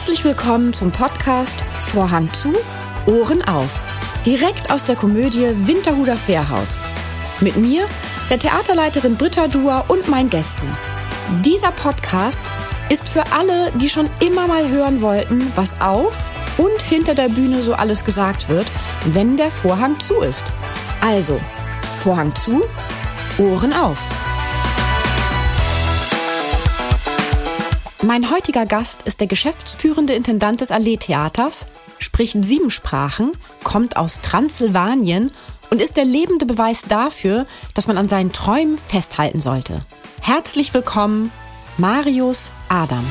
Herzlich willkommen zum Podcast Vorhang zu, Ohren auf. Direkt aus der Komödie Winterhuder Fährhaus. Mit mir, der Theaterleiterin Britta Duhr und meinen Gästen. Dieser Podcast ist für alle, die schon immer mal hören wollten, was auf und hinter der Bühne so alles gesagt wird, wenn der Vorhang zu ist. Also, Vorhang zu, Ohren auf. Mein heutiger Gast ist der geschäftsführende Intendant des Allee Theaters, spricht 7 Sprachen, kommt aus Transsilvanien und ist der lebende Beweis dafür, dass man an seinen Träumen festhalten sollte. Herzlich willkommen, Marius Adam.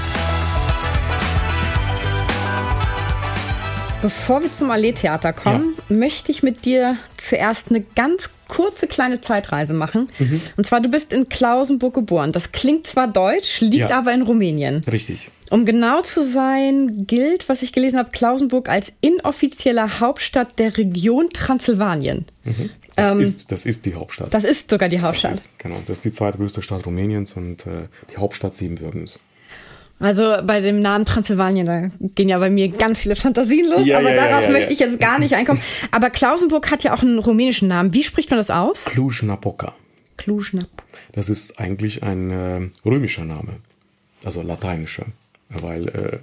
Bevor wir zum Allee Theater kommen, möchte ich mit dir zuerst eine ganz kurze kleine Zeitreise machen. Und zwar, du bist in Klausenburg geboren. Das klingt zwar deutsch, liegt aber in Rumänien. Richtig. Um genau zu sein, gilt, was ich gelesen habe, Klausenburg als inoffizieller Hauptstadt der Region Transsilvanien. Das ist die Hauptstadt. Das ist sogar die Hauptstadt. Das ist die zweitgrößte Stadt Rumäniens und die Hauptstadt Siebenbürgens. Also bei dem Namen Transsilvanien, da gehen ja bei mir ganz viele Fantasien los, aber darauf möchte ich jetzt gar nicht einkommen. Aber Klausenburg hat ja auch einen rumänischen Namen. Wie spricht man das aus? Cluj-Napoca. Cluj-Napoca. Das ist eigentlich ein römischer Name, also lateinischer, weil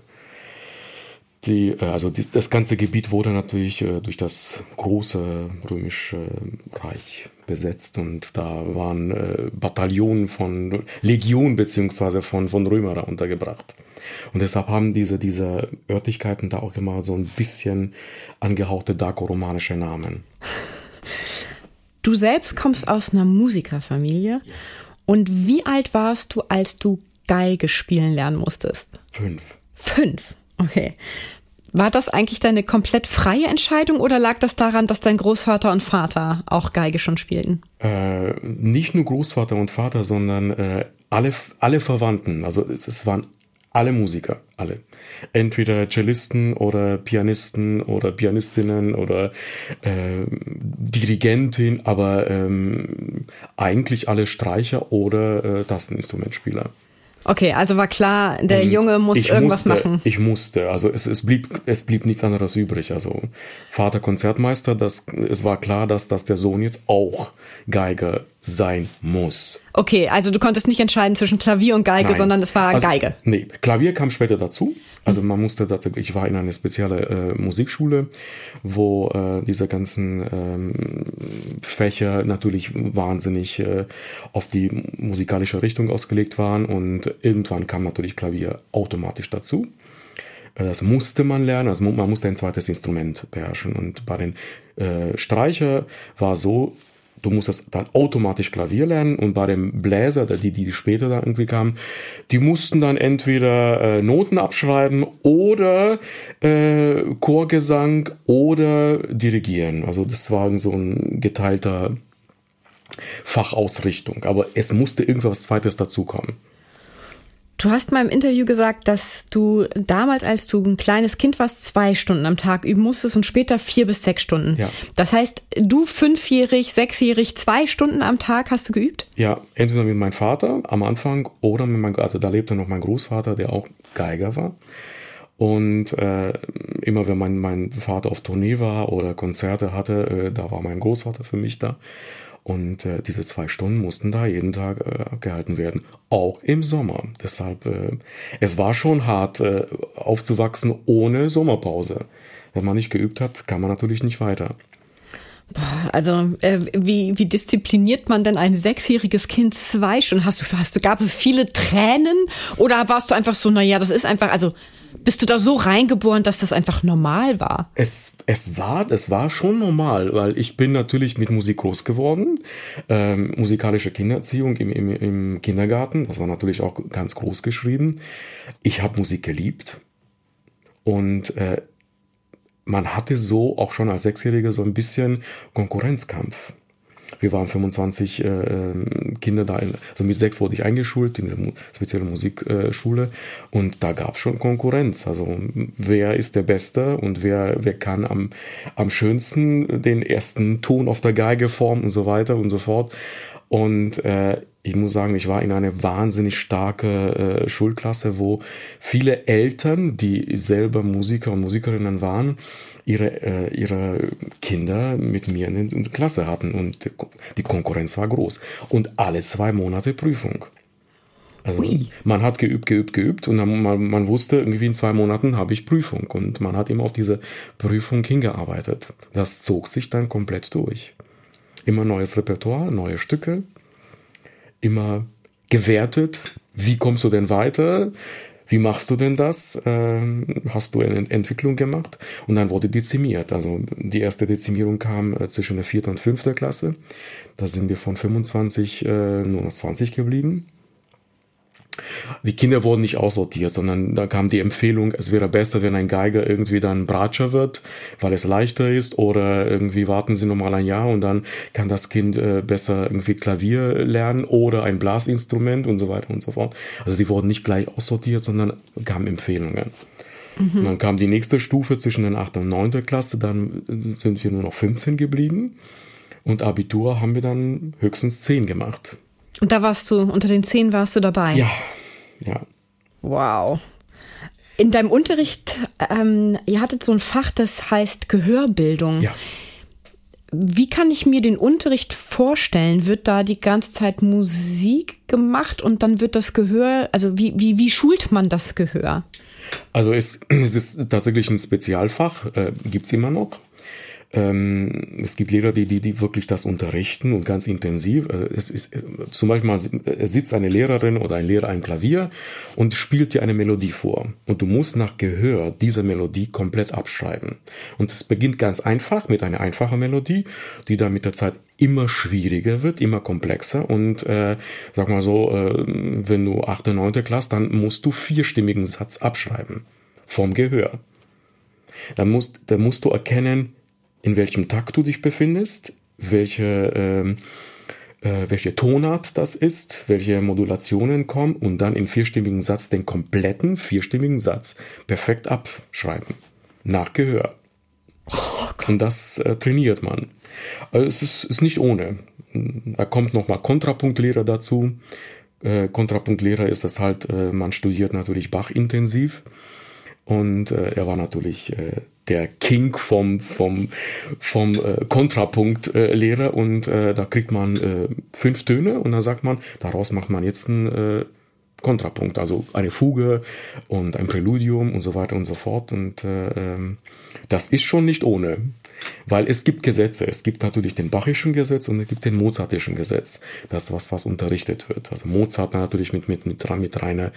das ganze Gebiet wurde natürlich durch das große römische Reich besetzt und da waren Bataillonen von Legionen beziehungsweise von Römer untergebracht. Und deshalb haben diese Örtlichkeiten da auch immer so ein bisschen angehauchte dako-romanische Namen. Du selbst kommst aus einer Musikerfamilie. Und wie alt warst du, als du Geige spielen lernen musstest? 5. 5? Okay. War das eigentlich deine komplett freie Entscheidung oder lag das daran, dass dein Großvater und Vater auch Geige schon spielten? Nicht nur Großvater und Vater, sondern alle Verwandten. Also es waren alle Musiker, alle. Entweder Cellisten oder Pianisten oder Pianistinnen oder Dirigentin, aber eigentlich alle Streicher oder Tasteninstrumentspieler. Okay, also war klar, der Junge muss irgendwas machen. Ich musste, also es blieb nichts anderes übrig. Also Vater Konzertmeister, es war klar, dass der Sohn jetzt auch Geiger sein muss. Okay, also du konntest nicht entscheiden zwischen Klavier und Geige, sondern es war Geige. Nee, Klavier kam später dazu. Also ich war in einer speziellen Musikschule, wo diese ganzen Fächer natürlich wahnsinnig auf die musikalische Richtung ausgelegt waren und irgendwann kam natürlich Klavier automatisch dazu. Das musste man lernen, also man musste ein zweites Instrument beherrschen und bei den Streicher war so, du musstest dann automatisch Klavier lernen und bei dem Bläser, die später da irgendwie kamen, die mussten dann entweder Noten abschreiben oder Chorgesang oder dirigieren. Also das war so ein geteilter Fachausrichtung, aber es musste irgendwas Zweites dazukommen. Du hast mal im Interview gesagt, dass du damals, als du ein kleines Kind warst, 2 Stunden am Tag üben musstest und später 4 bis 6 Stunden. Ja. Das heißt, du 5-jährig, 6-jährig, 2 Stunden am Tag hast du geübt? Ja, entweder mit meinem Vater am Anfang oder da lebte noch mein Großvater, der auch Geiger war. Und immer wenn mein Vater auf Tournee war oder Konzerte hatte, da war mein Großvater für mich da. Und diese 2 Stunden mussten da jeden Tag abgehalten werden, auch im Sommer. Deshalb, es war schon hart aufzuwachsen ohne Sommerpause. Wenn man nicht geübt hat, kann man natürlich nicht weiter. Also wie diszipliniert man denn ein 6-jähriges Kind 2 Stunden? Gab es viele Tränen oder warst du einfach so, naja, das ist einfach, also bist du da so reingeboren, dass das einfach normal war? Es war schon normal, weil ich bin natürlich mit Musik groß geworden. Musikalische Kindererziehung im Kindergarten, das war natürlich auch ganz groß geschrieben. Ich habe Musik geliebt und man hatte so auch schon als 6-Jähriger so ein bisschen Konkurrenzkampf. Wir waren 25 Kinder da, also mit 6 wurde ich eingeschult in diese spezielle Musikschule und da gab es schon Konkurrenz. Also wer ist der Beste und wer kann am schönsten den ersten Ton auf der Geige formen und so weiter und so fort. Und Ich muss sagen, ich war in eine wahnsinnig starke Schulklasse, wo viele Eltern, die selber Musiker und Musikerinnen waren, ihre Kinder mit mir in der Klasse hatten und die Konkurrenz war groß. Und alle 2 Monate Prüfung. Also man hat geübt und dann man wusste, irgendwie in 2 Monaten habe ich Prüfung und man hat immer auf diese Prüfung hingearbeitet. Das zog sich dann komplett durch. Immer neues Repertoire, neue Stücke, immer gewertet. Wie kommst du denn weiter? Wie machst du denn das? Hast du eine Entwicklung gemacht? Und dann wurde dezimiert. Also die erste Dezimierung kam zwischen der 4. und 5. Klasse. Da sind wir von 25 nur noch 20 geblieben. Die Kinder wurden nicht aussortiert, sondern da kam die Empfehlung, es wäre besser, wenn ein Geiger irgendwie dann Bratscher wird, weil es leichter ist, oder irgendwie warten Sie nochmal ein Jahr und dann kann das Kind besser irgendwie Klavier lernen oder ein Blasinstrument und so weiter und so fort. Also die wurden nicht gleich aussortiert, sondern kamen Empfehlungen. Und dann kam die nächste Stufe zwischen der 8. und 9. Klasse, dann sind wir nur noch 15 geblieben und Abitur haben wir dann höchstens 10 gemacht. Und da warst du, unter den 10 warst du dabei? Ja. Wow. In deinem Unterricht, ihr hattet so ein Fach, das heißt Gehörbildung. Ja. Wie kann ich mir den Unterricht vorstellen? Wird da die ganze Zeit Musik gemacht und dann wird das Gehör, also wie schult man das Gehör? Also es ist tatsächlich ein Spezialfach, gibt's immer noch. Es gibt Lehrer, die wirklich das unterrichten und ganz intensiv. Zum Beispiel sitzt eine Lehrerin oder ein Lehrer am Klavier und spielt dir eine Melodie vor. Und du musst nach Gehör diese Melodie komplett abschreiben. Und es beginnt ganz einfach mit einer einfachen Melodie, die dann mit der Zeit immer schwieriger wird, immer komplexer. Und sag mal so, wenn du 8. und 9. Klasse, dann musst du 4-stimmigen Satz abschreiben vom Gehör. Dann musst du erkennen, in welchem Takt du dich befindest, welche Tonart das ist, welche Modulationen kommen und dann in 4-stimmigen Satz den kompletten 4-stimmigen Satz perfekt abschreiben. Nach Gehör. Und das trainiert man. Also es ist nicht ohne. Da kommt nochmal Kontrapunktlehrer dazu. Kontrapunktlehrer ist das halt, man studiert natürlich Bach intensiv. Und er war natürlich der King vom Kontrapunktlehrer und da kriegt man 5 Töne und dann sagt man, daraus macht man jetzt einen Kontrapunkt, also eine Fuge und ein Präludium und so weiter und so fort. Und das ist schon nicht ohne. Weil es gibt Gesetze. Es gibt natürlich den Bachischen Gesetz und es gibt den Mozartischen Gesetz. Das ist was unterrichtet wird. Also Mozart natürlich mit reiner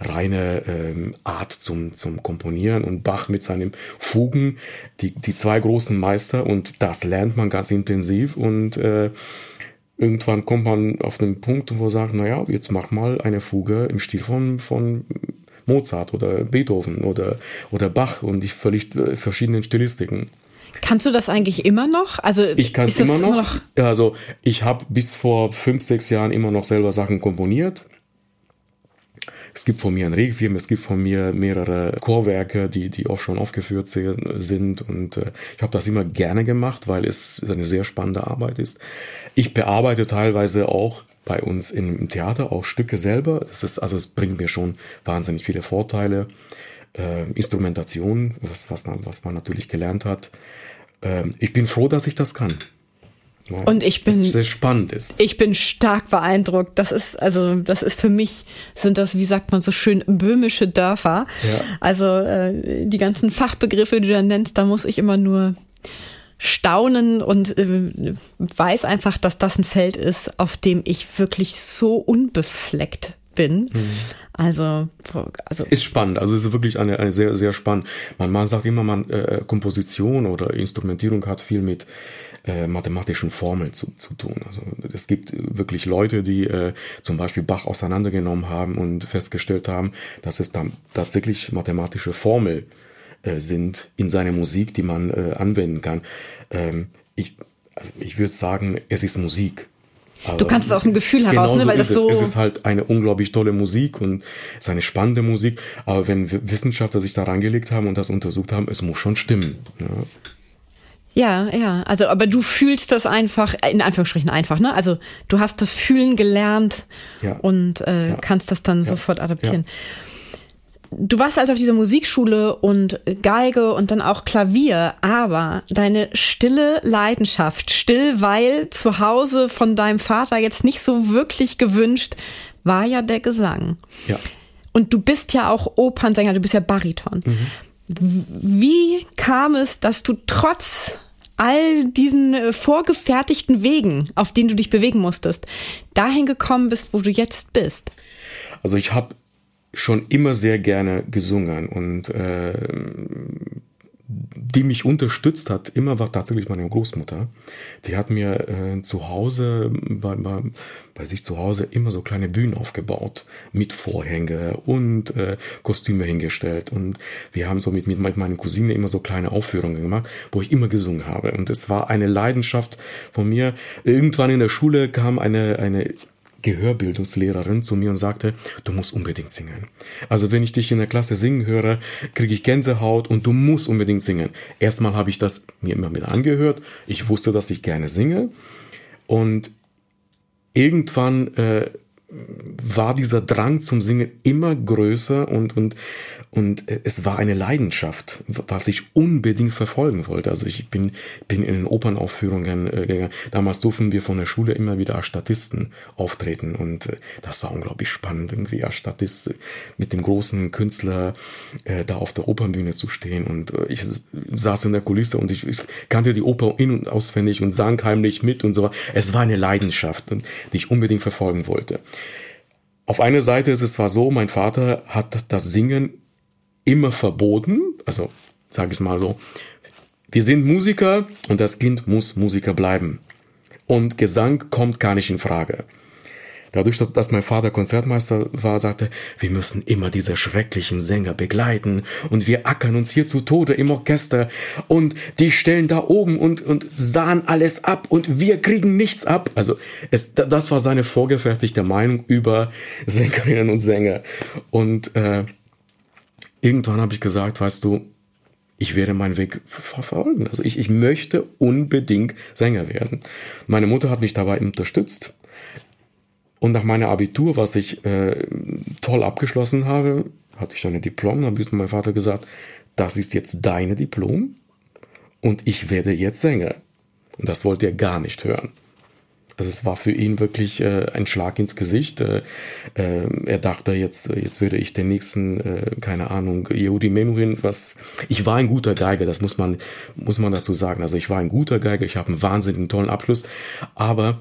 Art zum Komponieren und Bach mit seinen Fugen, die 2 großen Meister, und das lernt man ganz intensiv und irgendwann kommt man auf den Punkt, wo man sagt, naja, jetzt mach mal eine Fuge im Stil von Mozart oder Beethoven oder Bach und die völlig verschiedenen Stilistiken. Kannst du das eigentlich immer noch? Also ich kann es immer noch. Also ich habe bis vor 5-6 Jahren immer noch selber Sachen komponiert. Es gibt von mir ein Requiem, es gibt von mir mehrere Chorwerke, die auch schon aufgeführt sind. Und ich habe das immer gerne gemacht, weil es eine sehr spannende Arbeit ist. Ich bearbeite teilweise auch bei uns im Theater auch Stücke selber. Es bringt mir schon wahnsinnig viele Vorteile. Instrumentation, was man natürlich gelernt hat. Ich bin froh, dass ich das kann. Ja, und ich bin sehr spannend ist. Ich bin stark beeindruckt. Das ist für mich, sind das, wie sagt man so schön, böhmische Dörfer. Ja. Also die ganzen Fachbegriffe, die du da nennst, da muss ich immer nur staunen und weiß einfach, dass das ein Feld ist, auf dem ich wirklich so unbefleckt bin. Also ist spannend, also es ist wirklich eine sehr, sehr spannend. Man sagt immer, Komposition oder Instrumentierung hat viel mit mathematischen Formeln zu tun. Also es gibt wirklich Leute, die zum Beispiel Bach auseinandergenommen haben und festgestellt haben, dass es dann tatsächlich mathematische Formeln sind in seiner Musik, die man anwenden kann. Ich würde sagen, es ist Musik. Also, du kannst es aus dem Gefühl heraus, ne? Weil das so. Es ist halt eine unglaublich tolle Musik und es ist eine spannende Musik. Aber wenn Wissenschaftler sich da reingelegt haben und das untersucht haben, es muss schon stimmen. Ja. Ja, also aber du fühlst das einfach, in Anführungsstrichen einfach, ne? Also du hast das Fühlen gelernt und kannst das dann sofort adaptieren. Ja. Du warst also auf dieser Musikschule und Geige und dann auch Klavier, aber deine stille Leidenschaft, still, weil zu Hause von deinem Vater jetzt nicht so wirklich gewünscht, war ja der Gesang. Ja. Und du bist ja auch Opernsänger, du bist ja Bariton. Wie kam es, dass du trotz all diesen vorgefertigten Wegen, auf denen du dich bewegen musstest, dahin gekommen bist, wo du jetzt bist? Also ich habe schon immer sehr gerne gesungen und die mich unterstützt hat, immer war tatsächlich meine Großmutter. Die hat mir zu Hause, bei sich zu Hause immer so kleine Bühnen aufgebaut, mit Vorhänge und Kostüme hingestellt. Und wir haben so mit meiner Cousine immer so kleine Aufführungen gemacht, wo ich immer gesungen habe. Und es war eine Leidenschaft von mir. Irgendwann in der Schule kam eine Gehörbildungslehrerin zu mir und sagte, du musst unbedingt singen. Also wenn ich dich in der Klasse singen höre, kriege ich Gänsehaut und du musst unbedingt singen. Erstmal habe ich das mir immer mit angehört. Ich wusste, dass ich gerne singe. Und irgendwann war dieser Drang zum Singen immer größer und es war eine Leidenschaft, was ich unbedingt verfolgen wollte. Also ich bin in den Opernaufführungen gegangen. Damals durften wir von der Schule immer wieder als Statisten auftreten und das war unglaublich spannend, irgendwie als Statist mit dem großen Künstler da auf der Opernbühne zu stehen. Und ich saß in der Kulisse und ich kannte die Oper in- und auswendig und sang heimlich mit und so. Es war eine Leidenschaft, die ich unbedingt verfolgen wollte. Auf einer Seite ist es zwar so, mein Vater hat das Singen immer verboten, also sage ich es mal so, wir sind Musiker und das Kind muss Musiker bleiben und Gesang kommt gar nicht in Frage. Dadurch, dass mein Vater Konzertmeister war, sagte, wir müssen immer diese schrecklichen Sänger begleiten und wir ackern uns hier zu Tode im Orchester und die stellen da oben und sahen alles ab und wir kriegen nichts ab. Also das war seine vorgefertigte Meinung über Sängerinnen und Sänger. Und irgendwann habe ich gesagt, weißt du, ich werde meinen Weg verfolgen. Also ich möchte unbedingt Sänger werden. Meine Mutter hat mich dabei unterstützt. Und nach meiner Abitur, was ich toll abgeschlossen habe, hatte ich dann ein Diplom. Dann habe ich meinem Vater gesagt, das ist jetzt deine Diplom und ich werde jetzt Sänger. Und das wollte er gar nicht hören. Also es war für ihn wirklich ein Schlag ins Gesicht. Er dachte, jetzt würde ich den nächsten, keine Ahnung, Yehudi Menuhin, ich war ein guter Geiger, das muss man dazu sagen. Also ich war ein guter Geiger, ich habe einen wahnsinnig tollen Abschluss, aber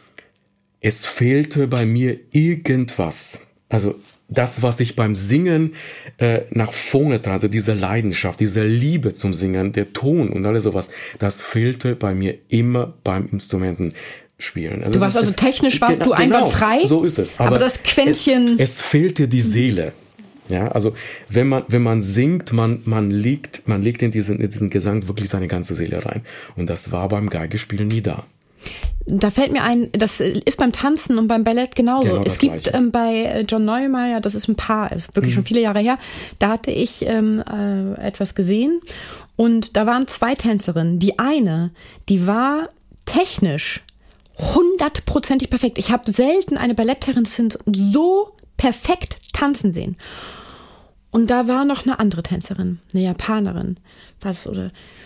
es fehlte bei mir irgendwas. Also das, was ich beim Singen nach vorne trage, diese Leidenschaft, diese Liebe zum Singen, der Ton und alles sowas, das fehlte bei mir immer beim Instrumentenspielen. Also du warst technisch warst du einwandfrei. So ist es. Aber das Quäntchen. Es fehlte die Seele. Ja, also wenn man singt, man legt in diesen Gesang wirklich seine ganze Seele rein. Und das war beim Geigespielen nie da. Da fällt mir ein, das ist beim Tanzen und beim Ballett genauso. Genau, es gibt bei John Neumeier, das ist ein Paar, ist wirklich schon viele Jahre her, da hatte ich etwas gesehen und da waren 2 Tänzerinnen. Die eine, die war technisch 100%ig perfekt. Ich habe selten eine Balletttänzerin so perfekt tanzen sehen. Und da war noch eine andere Tänzerin, eine Japanerin, oder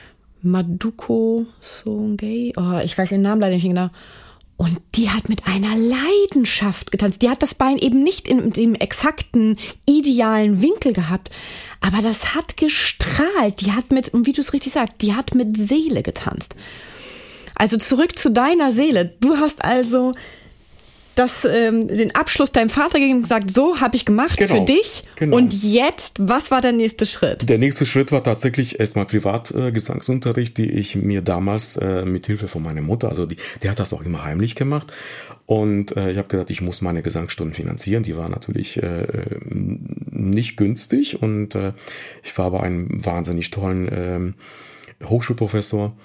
Maduko Songei, ich weiß den Namen leider nicht genau. Und die hat mit einer Leidenschaft getanzt. Die hat das Bein eben nicht in dem exakten, idealen Winkel gehabt, aber das hat gestrahlt. Die hat und wie du es richtig sagst, die hat mit Seele getanzt. Also zurück zu deiner Seele. Du hast also den Abschluss deinem Vater gegeben und gesagt, so habe ich gemacht für dich. Genau. Und jetzt, was war der nächste Schritt? Der nächste Schritt war tatsächlich erstmal Privatgesangsunterricht, die ich mir damals mit Hilfe von meiner Mutter, also die hat das auch immer heimlich gemacht. Und ich habe gesagt, ich muss meine Gesangsstunden finanzieren. Die waren natürlich nicht günstig und ich war bei einem wahnsinnig tollen Hochschulprofessor.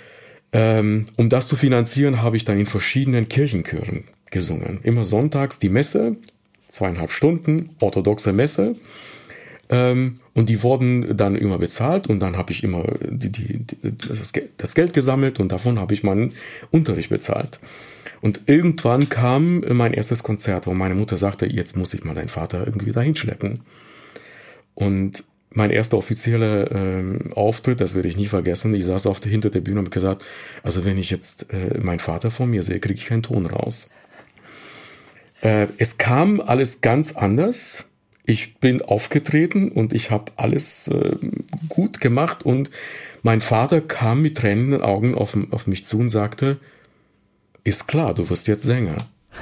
Um das zu finanzieren, habe ich dann in verschiedenen Kirchenchören gesungen. Immer sonntags die Messe, 2,5 Stunden, orthodoxe Messe. Und die wurden dann immer bezahlt und dann habe ich immer das Geld gesammelt und davon habe ich meinen Unterricht bezahlt. Und irgendwann kam mein erstes Konzert, wo meine Mutter sagte, jetzt muss ich mal deinen Vater irgendwie dahin schleppen. Und mein erster offizieller Auftritt, das werde ich nie vergessen, ich saß hinter der Bühne und habe gesagt, also wenn ich jetzt meinen Vater vor mir sehe, kriege ich keinen Ton raus. Es kam alles ganz anders. Ich bin aufgetreten und ich habe alles gut gemacht und mein Vater kam mit tränenden Augen auf mich zu und sagte, ist klar, du wirst jetzt Sänger.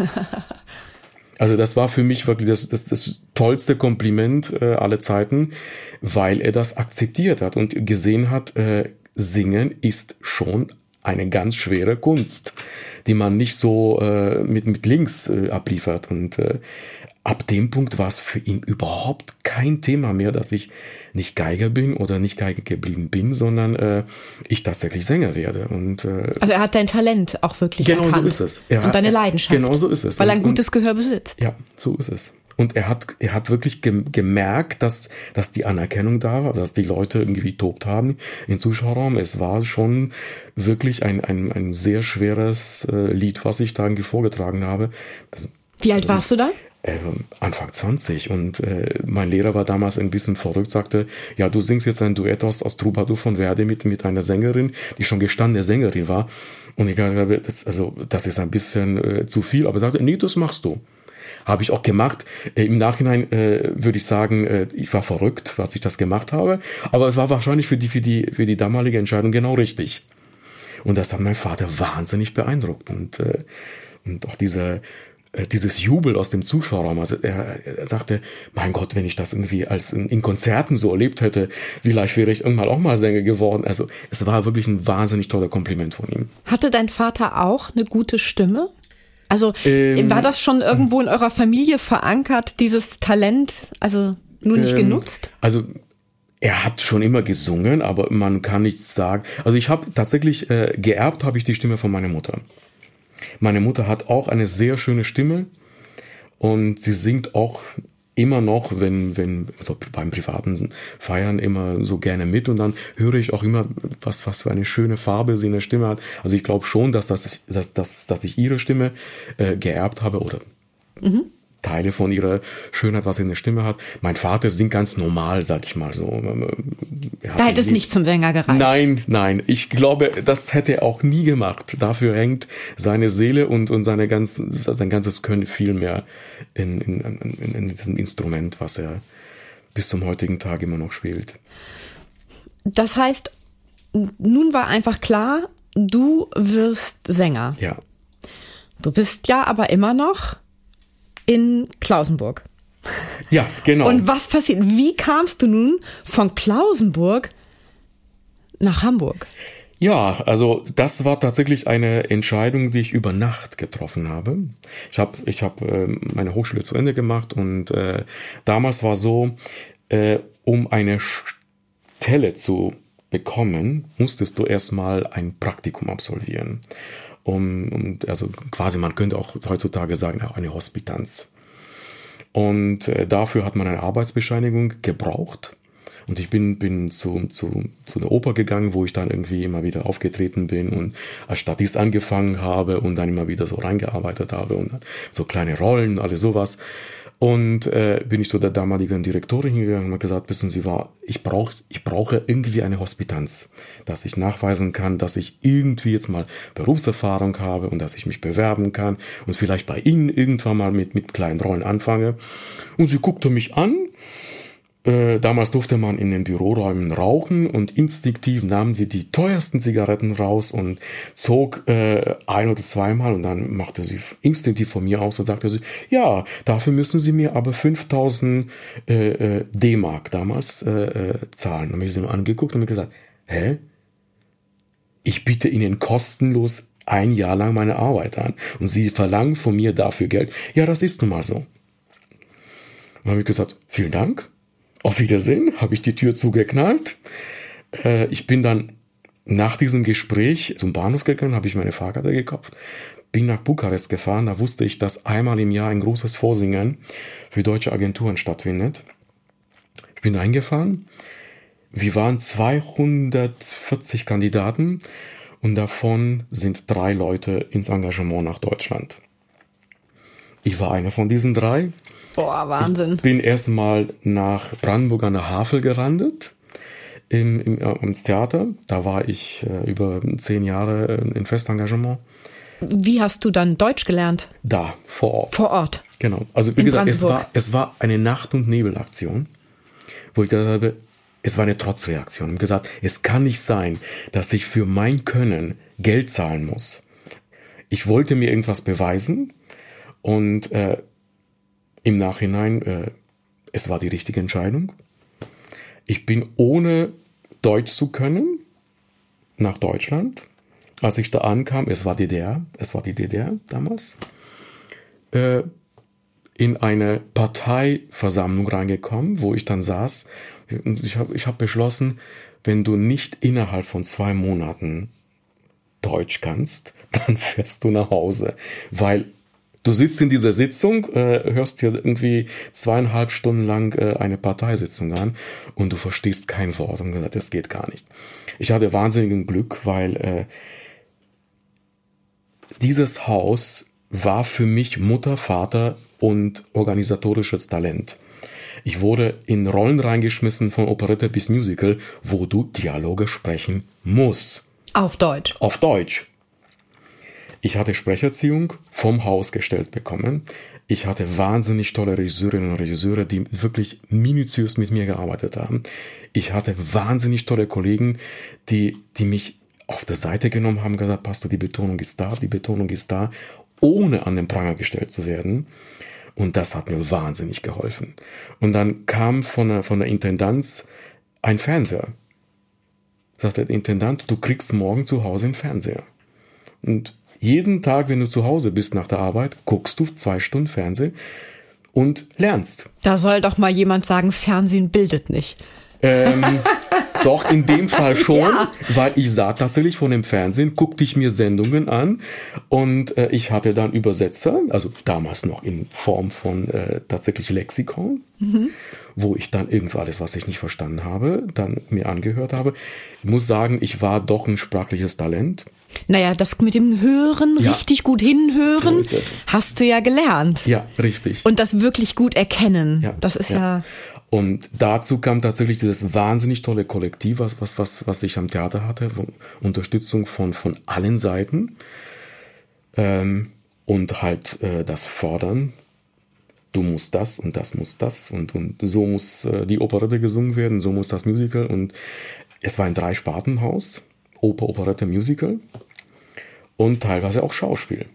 Also das war für mich wirklich das tollste Kompliment aller Zeiten, weil er das akzeptiert hat und gesehen hat, Singen ist schon eine ganz schwere Kunst, die man nicht so mit links abliefert. Und ab dem Punkt war es für ihn überhaupt kein Thema mehr, dass ich nicht Geiger bin oder nicht Geiger geblieben bin, sondern ich tatsächlich Sänger werde. Und, also er hat dein Talent auch wirklich erkannt. Genau so ist es. Und deine Leidenschaft. Genau so ist es. Weil er ein gutes Gehör besitzt. Ja, so ist es. Und er hat wirklich gemerkt, dass die Anerkennung da war, dass die Leute irgendwie getobt haben im Zuschauerraum. Es war schon wirklich ein sehr schweres Lied, was ich da irgendwie vorgetragen habe. Also, wie alt warst du da? Anfang 20 und mein Lehrer war damals ein bisschen verrückt, sagte, ja, du singst jetzt ein Duett aus Troubadour von Verdi mit einer Sängerin, die schon gestandene Sängerin war und ich dachte, das ist ein bisschen zu viel, aber er sagte, nee, das machst du. Habe ich auch gemacht. Im Nachhinein würde ich sagen, ich war verrückt, was ich das gemacht habe, aber es war wahrscheinlich für die damalige Entscheidung genau richtig. Und das hat mein Vater wahnsinnig beeindruckt und auch dieses Jubel aus dem Zuschauerraum, also er sagte, mein Gott, wenn ich das irgendwie in Konzerten so erlebt hätte, vielleicht wäre ich irgendwann auch mal Sänger geworden. Also es war wirklich ein wahnsinnig toller Kompliment von ihm. Hatte dein Vater auch eine gute Stimme? Also war das schon irgendwo in eurer Familie verankert, dieses Talent, also nur nicht genutzt? Also er hat schon immer gesungen, aber man kann nichts sagen. Also ich habe tatsächlich geerbt, habe ich die Stimme von meiner Mutter. Meine Mutter hat auch eine sehr schöne Stimme und sie singt auch immer noch, wenn so beim privaten Feiern immer so gerne mit und dann höre ich auch immer, was für eine schöne Farbe sie in der Stimme hat. Also ich glaube schon, dass ich ihre Stimme geerbt habe oder Teile von ihrer Schönheit, was sie in der Stimme hat. Mein Vater singt ganz normal, sag ich mal so. Da hätte es nicht zum Sänger gereicht. Nein. Ich glaube, das hätte er auch nie gemacht. Dafür hängt seine Seele und sein ganzes Können viel mehr in diesem Instrument, was er bis zum heutigen Tag immer noch spielt. Das heißt, nun war einfach klar, du wirst Sänger. Ja. Du bist ja aber immer noch in Klausenburg. Ja, genau. Und was passiert? Wie kamst du nun von Klausenburg nach Hamburg? Ja, also das war tatsächlich eine Entscheidung, die ich über Nacht getroffen habe. Ich hab meine Hochschule zu Ende gemacht und damals war so, um eine Stelle bekommen, musstest du erstmal ein Praktikum absolvieren. Also quasi, man könnte auch heutzutage sagen, auch eine Hospitanz. Und dafür hat man eine Arbeitsbescheinigung gebraucht. Und ich bin zu der Oper gegangen, wo ich dann irgendwie immer wieder aufgetreten bin und als Statist angefangen habe und dann immer wieder so reingearbeitet habe und so kleine Rollen, alles sowas. Und bin ich zu der damaligen Direktorin hingegangen und habe gesagt, wissen Sie, ich brauche irgendwie eine Hospitanz, dass ich nachweisen kann, dass ich irgendwie jetzt mal Berufserfahrung habe und dass ich mich bewerben kann und vielleicht bei Ihnen irgendwann mal mit kleinen Rollen anfange. Und sie guckte mich an. Damals durfte man in den Büroräumen rauchen und instinktiv nahm sie die teuersten Zigaretten raus und zog ein oder zweimal und dann machte sie instinktiv von mir aus und sagte sie, ja, dafür müssen Sie mir aber 5.000 D-Mark damals zahlen. Dann habe ich sie nur angeguckt und mir gesagt, hä? Ich biete Ihnen kostenlos ein Jahr lang meine Arbeit an und Sie verlangen von mir dafür Geld. Ja, das ist nun mal so. Dann habe ich gesagt, vielen Dank. Auf Wiedersehen, habe ich die Tür zugeknallt. Ich bin dann nach diesem Gespräch zum Bahnhof gegangen, habe ich meine Fahrkarte gekauft, bin nach Bukarest gefahren. Da wusste ich, dass einmal im Jahr ein großes Vorsingen für deutsche Agenturen stattfindet. bin eingefahren. Wir waren 240 Kandidaten und davon sind 3 Leute ins Engagement nach Deutschland. Ich war einer von diesen 3. Boah, Wahnsinn. Ich bin erstmal nach Brandenburg an der Havel gelandet, ins Theater. Da war ich über 10 Jahre in Festengagement. Wie hast du dann Deutsch gelernt? Da, vor Ort. Vor Ort? Genau. Also wie gesagt, es war eine Nacht- und Nebelaktion, wo ich gesagt habe, es war eine Trotzreaktion. Ich habe gesagt, es kann nicht sein, dass ich für mein Können Geld zahlen muss. Ich wollte mir irgendwas beweisen und im Nachhinein, es war die richtige Entscheidung. Ich bin ohne Deutsch zu können nach Deutschland. Als ich da ankam, es war die DDR damals, in eine Parteiversammlung reingekommen, wo ich dann saß. Und ich hab beschlossen, wenn du nicht innerhalb von 2 Monaten Deutsch kannst, dann fährst du nach Hause. Weil du sitzt in dieser Sitzung, hörst dir irgendwie 2,5 Stunden lang eine Parteisitzung an und du verstehst kein Wort. Und gesagt, das geht gar nicht. Ich hatte wahnsinnigen Glück, weil dieses Haus war für mich Mutter, Vater und organisatorisches Talent. Ich wurde in Rollen reingeschmissen, von Operette bis Musical, wo du Dialoge sprechen musst. Auf Deutsch? Auf Deutsch. Ich hatte Sprecherziehung vom Haus gestellt bekommen. Ich hatte wahnsinnig tolle Regisseurinnen und Regisseure, die wirklich minutiös mit mir gearbeitet haben. Ich hatte wahnsinnig tolle Kollegen, die mich auf der Seite genommen haben, gesagt, Pastor, die Betonung ist da, ohne an den Pranger gestellt zu werden. Und das hat mir wahnsinnig geholfen. Und dann kam von der Intendanz ein Fernseher. Sagte der Intendant, du kriegst morgen zu Hause einen Fernseher. Und jeden Tag, wenn du zu Hause bist nach der Arbeit, guckst du 2 Stunden Fernsehen und lernst. Da soll doch mal jemand sagen, Fernsehen bildet nicht. Doch, in dem Fall schon, Ja. Weil ich sah tatsächlich von dem Fernsehen, guckte ich mir Sendungen an und ich hatte dann Übersetzer, also damals noch in Form von tatsächlich Lexikon, wo ich dann irgendwo alles, was ich nicht verstanden habe, dann mir angehört habe. Ich muss sagen, ich war doch ein sprachliches Talent. Naja, das mit dem Hören, Ja. richtig gut hinhören, So ist es. hast du ja gelernt. Ja, richtig. Und das wirklich gut erkennen, Ja, das ist ja... Und dazu kam tatsächlich dieses wahnsinnig tolle Kollektiv, was ich am Theater hatte, Unterstützung von allen Seiten und halt das Fordern. Du musst das und das muss das und so muss die Operette gesungen werden, so muss das Musical. Und es war ein 3-Sparten-Haus, Oper, Operette, Musical und teilweise auch Schauspiel.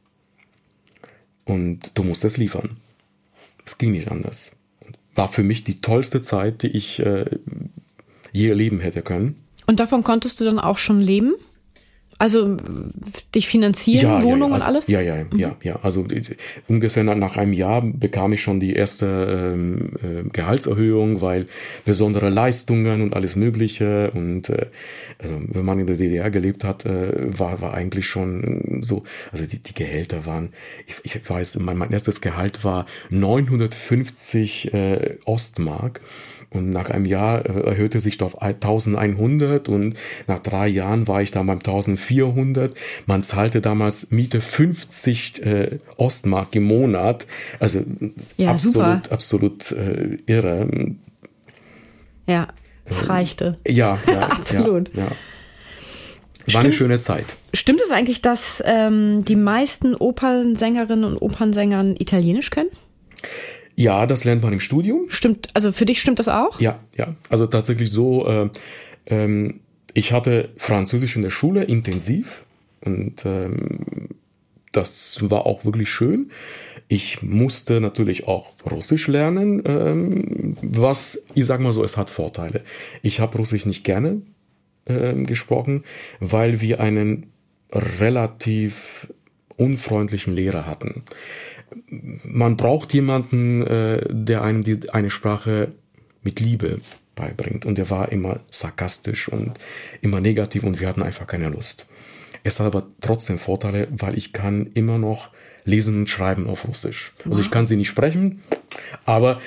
Und du musst es liefern. Es ging nicht anders. War für mich die tollste Zeit, die ich je erleben hätte können. Und davon konntest du dann auch schon leben? Also dich finanzieren, Wohnung also, und alles? Ja. Also ungefähr nach einem Jahr bekam ich schon die erste Gehaltserhöhung, weil besondere Leistungen und alles Mögliche. Und also wenn man in der DDR gelebt hat, war eigentlich schon so, also die Gehälter waren, ich weiß, mein erstes Gehalt war 950 Ostmark. Und nach einem Jahr erhöhte sich auf 1100 und nach 3 Jahren war ich dann beim 1400. Man zahlte damals Miete 50 Ostmark im Monat. Also ja, absolut irre. Ja, es reichte. Ja, absolut. Ja. War eine schöne Zeit. Stimmt es eigentlich, dass die meisten Opernsängerinnen und Opernsänger Italienisch können? Ja, das lernt man im Studium. Stimmt, also für dich stimmt das auch? Ja. Also tatsächlich so, ich hatte Französisch in der Schule intensiv und das war auch wirklich schön. Ich musste natürlich auch Russisch lernen, was, ich sag mal so, es hat Vorteile. Ich habe Russisch nicht gerne gesprochen, weil wir einen relativ unfreundlichen Lehrer hatten. Man braucht jemanden, der einem eine Sprache mit Liebe beibringt. Und der war immer sarkastisch und immer negativ und wir hatten einfach keine Lust. Es hat aber trotzdem Vorteile, weil ich kann immer noch lesen und schreiben auf Russisch. Also ich kann sie nicht sprechen, aber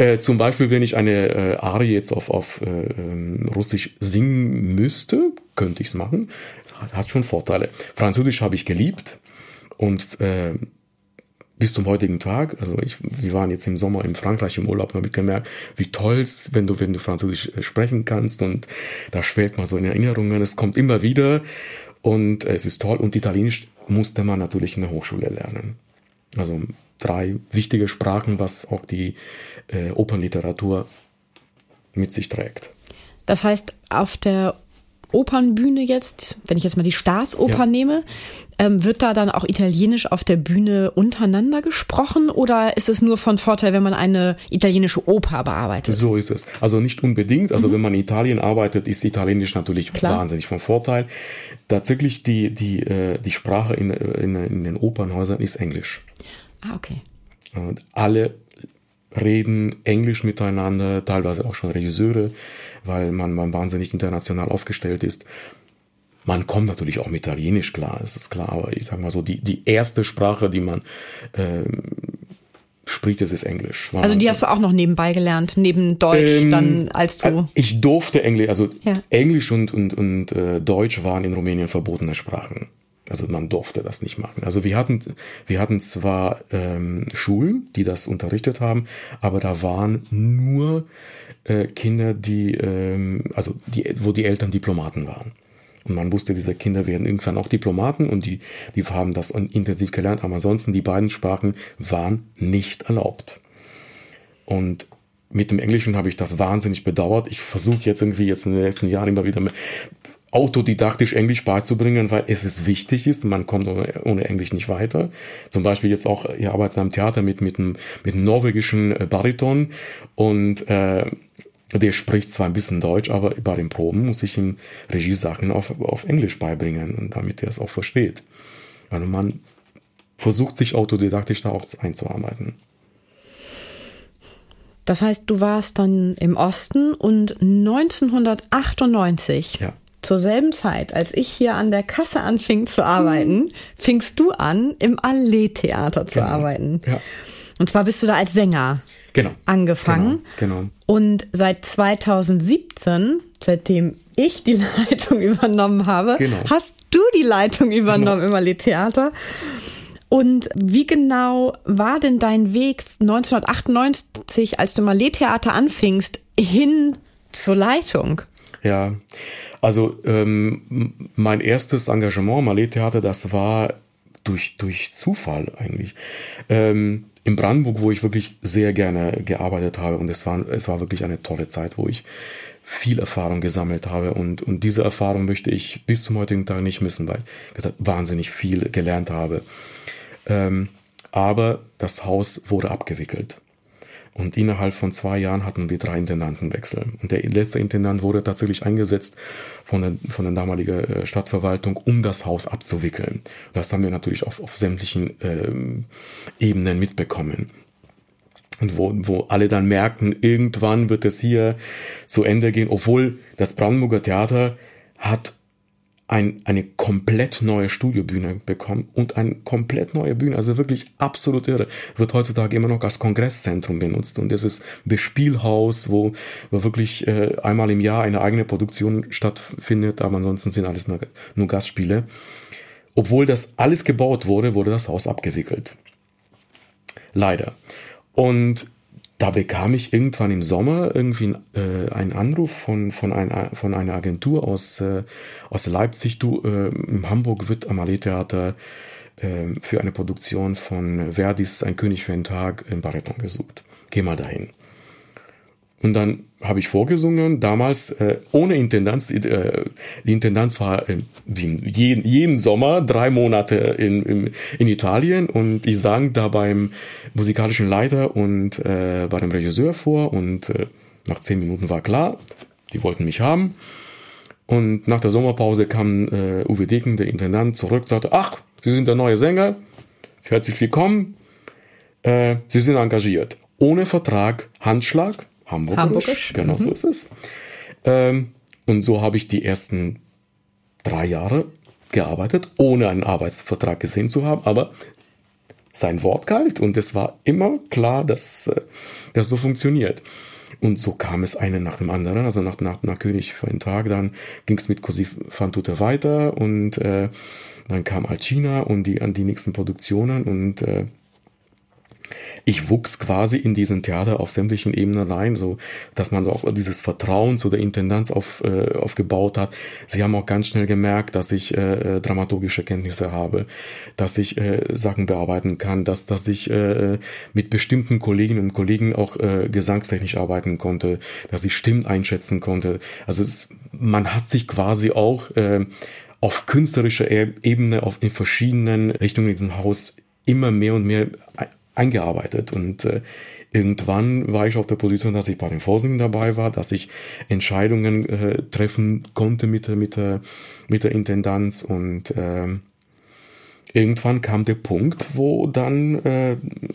Zum Beispiel, wenn ich eine Arie jetzt auf Russisch singen müsste, könnte ich es machen. Hat schon Vorteile. Französisch habe ich geliebt und bis zum heutigen Tag, also wir waren jetzt im Sommer in Frankreich im Urlaub und habe ich gemerkt, wie toll es, wenn du Französisch sprechen kannst, und da schwelgt man so in Erinnerungen, es kommt immer wieder und es ist toll. Und Italienisch musste man natürlich in der Hochschule lernen. Also 3 wichtige Sprachen, was auch die Opernliteratur mit sich trägt. Das heißt, auf der Opernbühne jetzt, wenn ich jetzt mal die Staatsoper nehme, wird da dann auch Italienisch auf der Bühne untereinander gesprochen, oder ist es nur von Vorteil, wenn man eine italienische Oper bearbeitet? So ist es. Also nicht unbedingt. Also wenn man in Italien arbeitet, ist Italienisch natürlich wahnsinnig von Vorteil. Tatsächlich die Sprache in den Opernhäusern ist Englisch. Ah, okay. Und alle reden Englisch miteinander, teilweise auch schon Regisseure, weil man wahnsinnig international aufgestellt ist. Man kommt natürlich auch mit Italienisch klar, das ist klar, aber ich sag mal so, die erste Sprache, die man spricht, das ist Englisch. Also die hast du auch noch nebenbei gelernt, neben Deutsch dann, als du... Ich durfte Englisch, also Englisch und Deutsch waren in Rumänien verbotene Sprachen. Also man durfte das nicht machen. Also wir hatten zwar Schulen, die das unterrichtet haben, aber da waren nur Kinder, wo die Eltern Diplomaten waren. Und man wusste, diese Kinder werden irgendwann auch Diplomaten, und die haben das intensiv gelernt. Aber ansonsten, die beiden Sprachen waren nicht erlaubt. Und mit dem Englischen habe ich das wahnsinnig bedauert. Ich versuche jetzt in den letzten Jahren immer wieder autodidaktisch Englisch beizubringen, weil es wichtig ist. Man kommt ohne Englisch nicht weiter. Zum Beispiel jetzt auch, wir arbeiten am Theater mit einem norwegischen Bariton, und der spricht zwar ein bisschen Deutsch, aber bei den Proben muss ich ihm Regiesachen auf Englisch beibringen, und damit er es auch versteht. Also man versucht, sich autodidaktisch da auch einzuarbeiten. Das heißt, du warst dann im Osten, und 1998, zur selben Zeit, als ich hier an der Kasse anfing zu arbeiten, fingst du an, im Allee-Theater zu arbeiten. Ja. Und zwar bist du da als Sänger angefangen. Genau. Und seit 2017, seitdem ich die Leitung übernommen habe, hast du die Leitung übernommen im Allee-Theater. Und wie genau war denn dein Weg 1998, als du im Allee-Theater anfingst, hin zur Leitung? Ja, also mein erstes Engagement im Allee-Theater, das war durch Zufall eigentlich. In Brandenburg, wo ich wirklich sehr gerne gearbeitet habe, und es war wirklich eine tolle Zeit, wo ich viel Erfahrung gesammelt habe, und diese Erfahrung möchte ich bis zum heutigen Tag nicht missen, weil ich wahnsinnig viel gelernt habe. Aber das Haus wurde abgewickelt. Und innerhalb von 2 Jahren hatten wir 3 Intendantenwechsel. Und der letzte Intendant wurde tatsächlich eingesetzt von der damaligen Stadtverwaltung, um das Haus abzuwickeln. Das haben wir natürlich auf sämtlichen Ebenen mitbekommen. Und wo alle dann merkten, irgendwann wird es hier zu Ende gehen, obwohl das Brandenburger Theater hat eine komplett neue Studiobühne bekommen und eine komplett neue Bühne, also wirklich absolut irre. Wird heutzutage immer noch als Kongresszentrum benutzt, und das ist ein Spielhaus, wo wirklich einmal im Jahr eine eigene Produktion stattfindet, aber ansonsten sind alles nur Gastspiele. Obwohl das alles gebaut wurde das Haus abgewickelt. Leider. Und da bekam ich irgendwann im Sommer irgendwie einen Anruf von einer Agentur aus Leipzig. In Hamburg wird am Allee-Theater für eine Produktion von Verdis Ein König für einen Tag ein Bariton gesucht. Geh mal dahin. Und dann habe ich vorgesungen, damals ohne Intendanz. Die Intendanz war jeden Sommer 3 Monate in Italien, und ich sang da beim musikalischen Leiter und bei dem Regisseur vor, und nach 10 Minuten war klar, die wollten mich haben. Und nach der Sommerpause kam Uwe Deken, der Intendant, zurück und sagte: Ach, Sie sind der neue Sänger, herzlich willkommen, Sie sind engagiert. Ohne Vertrag, Handschlag. Hamburgisch. Genau, so ist es. Und so habe ich die ersten 3 Jahre gearbeitet, ohne einen Arbeitsvertrag gesehen zu haben, aber sein Wort galt und es war immer klar, dass das so funktioniert. Und so kam es eine nach dem anderen, also nach König für einen Tag, dann ging es mit Così fan tutte weiter und dann kam Alcina und die nächsten Produktionen und ich wuchs quasi in diesen Theater auf sämtlichen Ebenen rein, so dass man auch dieses Vertrauen zu der Intendanz aufgebaut hat. Sie haben auch ganz schnell gemerkt, dass ich dramaturgische Kenntnisse habe, dass ich Sachen bearbeiten kann, dass ich mit bestimmten Kolleginnen und Kollegen auch gesangstechnisch arbeiten konnte, dass ich Stimmen einschätzen konnte. Also man hat sich quasi auch auf künstlerischer Ebene in verschiedenen Richtungen in diesem Haus immer mehr und mehr eingearbeitet und irgendwann war ich auf der Position, dass ich bei den Vorsingen dabei war, dass ich Entscheidungen treffen konnte mit der Intendanz und irgendwann kam der Punkt, wo dann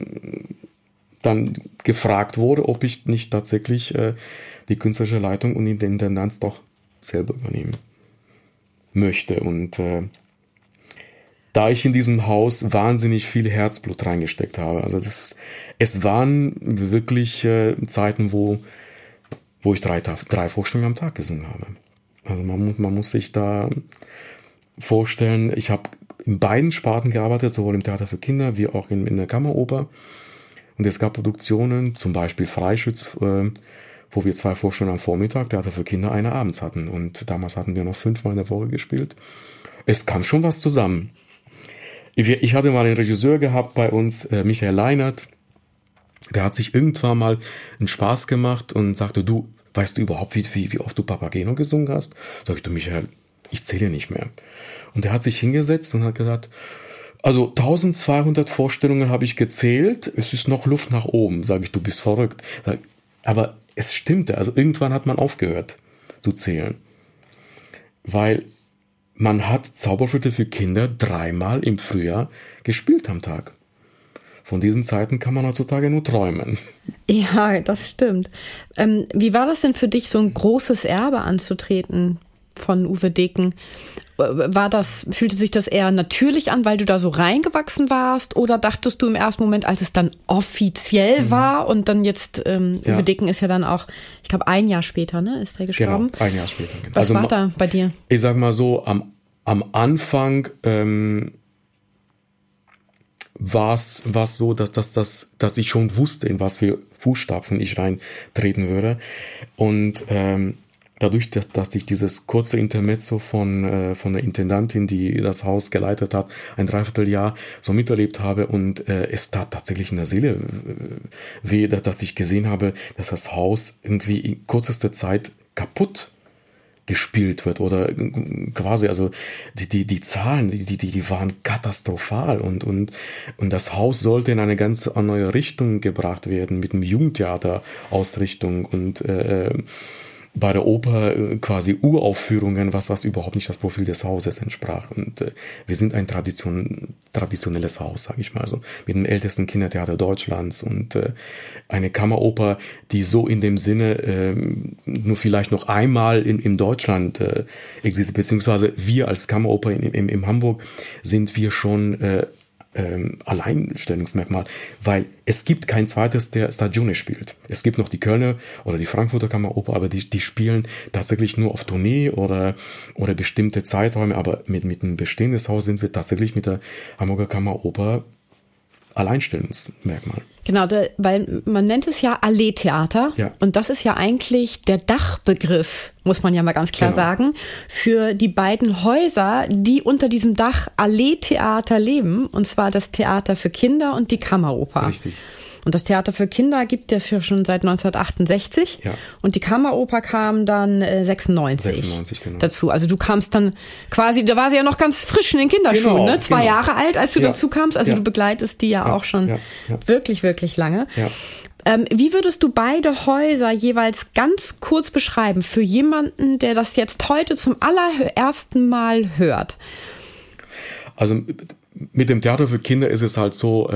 gefragt wurde, ob ich nicht tatsächlich die künstlerische Leitung und die Intendanz doch selber übernehmen möchte und da ich in diesem Haus wahnsinnig viel Herzblut reingesteckt habe. Also es waren wirklich Zeiten, wo ich drei Vorstellungen am Tag gesungen habe. Also man muss sich da vorstellen, ich habe in beiden Sparten gearbeitet, sowohl im Theater für Kinder wie auch in der Kammeroper. Und es gab Produktionen, zum Beispiel Freischütz, wo wir 2 Vorstellungen am Vormittag, Theater für Kinder eine abends hatten. Und damals hatten wir noch 5-mal in der Woche gespielt. Es kam schon was zusammen. Ich hatte mal einen Regisseur gehabt bei uns, Michael Leinert, der hat sich irgendwann mal einen Spaß gemacht und sagte, du, weißt du überhaupt, wie oft du Papageno gesungen hast? Sag ich, du Michael, ich zähle nicht mehr. Und der hat sich hingesetzt und hat gesagt, also 1200 Vorstellungen habe ich gezählt, es ist noch Luft nach oben. Sag ich, du bist verrückt. Aber es stimmte, also irgendwann hat man aufgehört zu zählen. Weil man hat Zauberflöte für Kinder 3-mal im Frühjahr gespielt am Tag. Von diesen Zeiten kann man heutzutage nur träumen. Ja, das stimmt. Wie war das denn für dich, so ein großes Erbe anzutreten von Uwe Degen? Fühlte sich das eher natürlich an, weil du da so reingewachsen warst? Oder dachtest du im ersten Moment, als es dann offiziell war und dann jetzt, Uwe Degen ist ja dann auch, ich glaube 1 Jahr später, ne, ist er gestorben? Genau, 1 Jahr später. Genau. Was war da bei dir? Ich sag mal so, am Anfang war es so, dass ich schon wusste, in was für Fußstapfen ich reintreten würde. Und dadurch, dass ich dieses kurze Intermezzo von der Intendantin, die das Haus geleitet hat, ein Dreivierteljahr so miterlebt habe und es tat tatsächlich in der Seele weh, dass ich gesehen habe, dass das Haus irgendwie in kürzester Zeit kaputt gespielt wird oder quasi, also die Zahlen, die waren katastrophal und das Haus sollte in eine ganz neue Richtung gebracht werden mit einem Jugendtheater-Ausrichtung und bei der Oper quasi Uraufführungen, was überhaupt nicht das Profil des Hauses entsprach. Und wir sind ein traditionelles Haus, sage ich mal so, mit dem ältesten Kindertheater Deutschlands und eine Kammeroper, die so in dem Sinne nur vielleicht noch einmal in Deutschland existiert, beziehungsweise wir als Kammeroper in Hamburg sind wir schon Alleinstellungsmerkmal, weil es gibt kein zweites, der Stagione spielt. Es gibt noch die Kölner oder die Frankfurter Kammeroper, aber die spielen tatsächlich nur auf Tournee oder bestimmte Zeiträume, aber mit einem bestehenden Haus sind wir tatsächlich mit der Hamburger Kammeroper Alleinstellungsmerkmal. Genau, weil man nennt es ja Allee-Theater und das ist ja eigentlich der Dachbegriff, muss man ja mal ganz klar sagen, für die beiden Häuser, die unter diesem Dach Allee-Theater leben, und zwar das Theater für Kinder und die Kammeroper. Richtig. Und das Theater für Kinder gibt es ja schon seit 1968 und die Kammeroper kam dann 96 genau. dazu. Also du kamst dann quasi, da war sie ja noch ganz frisch in den Kinderschuhen, ne? 2 Jahre alt, als du dazu kamst. Also du begleitest die ja auch schon wirklich, wirklich lange. Ja. Wie würdest du beide Häuser jeweils ganz kurz beschreiben für jemanden, der das jetzt heute zum allerersten Mal hört? Also mit dem Theater für Kinder ist es halt so,